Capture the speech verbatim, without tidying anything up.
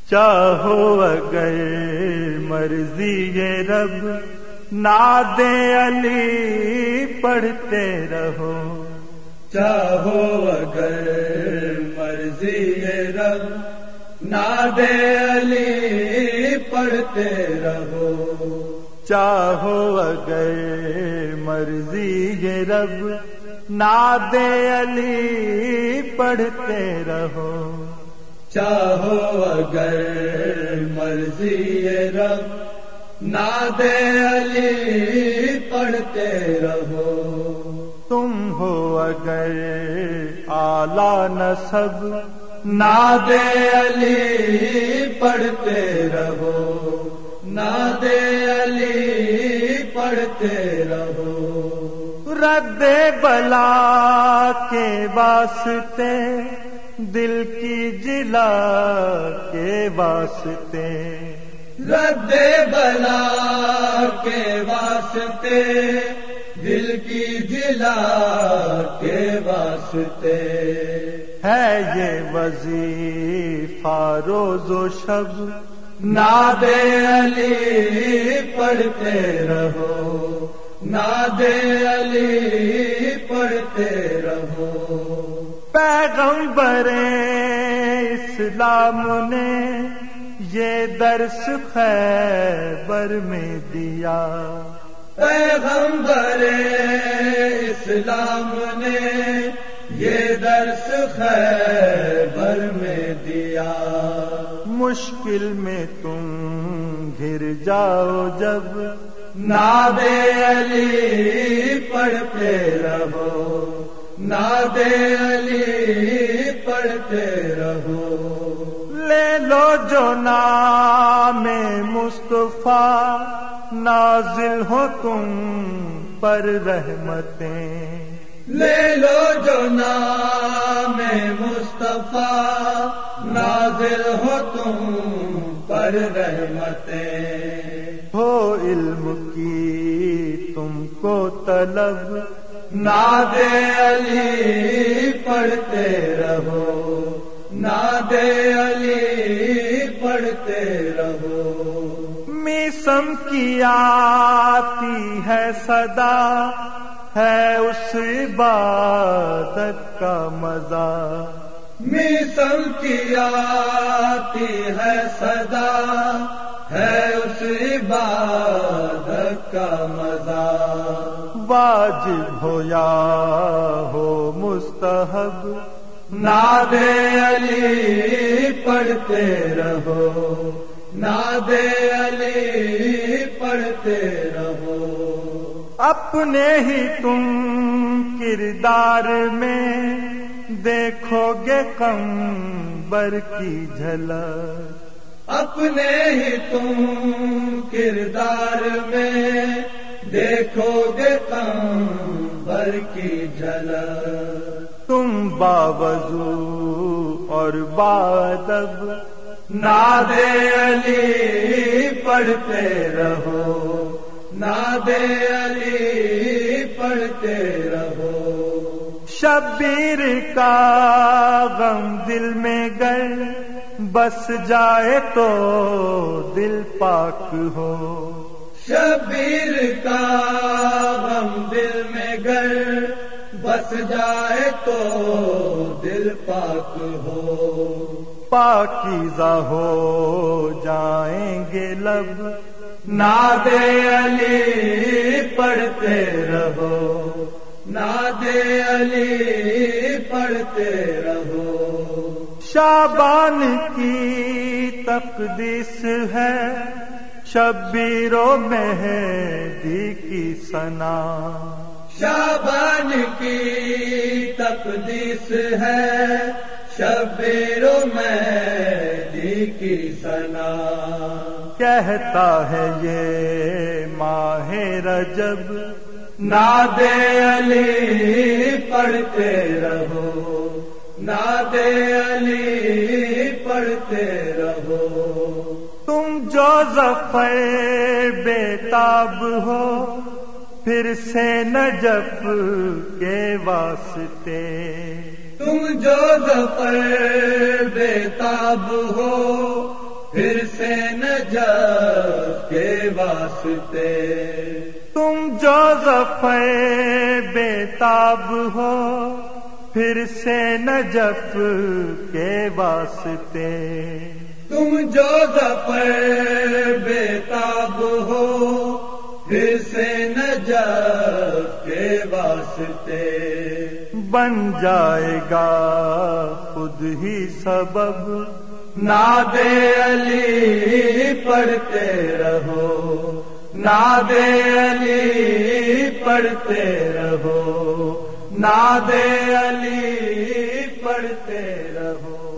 چاہو اگر مرضی یہ رب ناد علی پڑھتے رہو، چاہو اگر مرضی یہ رب ناد علی پڑھتے رہو، چاہو اگر مرضی یہ رب ناد علی پڑھتے رہو، چاہو اگر مرضی یہ رب ناد علی پڑھتے رہو، تم ہو اگر اعلیٰ نسب ناد علی پڑھتے رہو، ناد علی پڑھتے رہو، رد بلا کے واسطے دل کی جلا کے واسطے، رد بلا کے واسطے دل کی جلا کے واسطے، ہے یہ وظیفہ روز و شب ناد علی پڑھتے رہو، ناد علی پڑھتے رہو، پیغمبر اسلام نے یہ درس خیبر میں دیا، پیغمبر اسلام نے یہ درس خیبر میں دیا، مشکل میں تم گر جاؤ جب ناد علی پڑھتے رہو، ناد علی پڑھتے رہو، لے لو جو نام مصطفیٰ نازل ہو تم پر رحمتیں، لے لو جو نام مصطفیٰ نازل ہو تم پر رحمتیں، ہو علم کی تم کو طلب ناد علی پڑھتے رہو، ناد علی پڑھتے رہو، میسم کی آتی ہے صدا ہے اس عبادت کا مزہ، میسم کی آتی ہے صدا ہے اس عبادت کا مزہ، واجب ہو یا ہو مستحب ناد علی پڑھتے رہو، ناد علی پڑھتے رہو، اپنے ہی تم کردار میں دیکھو گے قمبر کی جھلک، اپنے ہی تم کردار میں دیکھو گے قمبر کی جھلک، تم باوضو اور بادب ناد علی پڑھتے رہو، ناد علی پڑھتے رہو، شبیر کا غم دل میں گر بس جائے تو دل پاک ہو، شبیر کا غم دل میں گر بس جائے تو دل پاک ہو، پاکیزہ ہو جائیں گے لب ناد علی پڑھتے رہو، ناد علی پڑھتے رہو، شعبان کی تقدیس ہے شبیر و مہدی کی ثنا، شعبان کی تقدیس ہے شبیر و مہدی کی ثنا، کہتا ہے یہ ماہ رجب ناد علی پڑھتے رہو، ناد علی پڑھتے رہو، تم جو ظفر بے تاب ہو پھر سے نجف کے واسطے، تم جو ظفر بے تاب ہو واسطے، تم جو ظفر بیتاب ہو پھر سے نجف کے واسطے، تم جو ظفر بیتاب ہو پھر سے نجف کے واسطے، بن جائے گا خود ہی سبب ناد علی پڑھتے رہو، ناد علی پڑھتے رہو، ناد علی پڑھتے رہو۔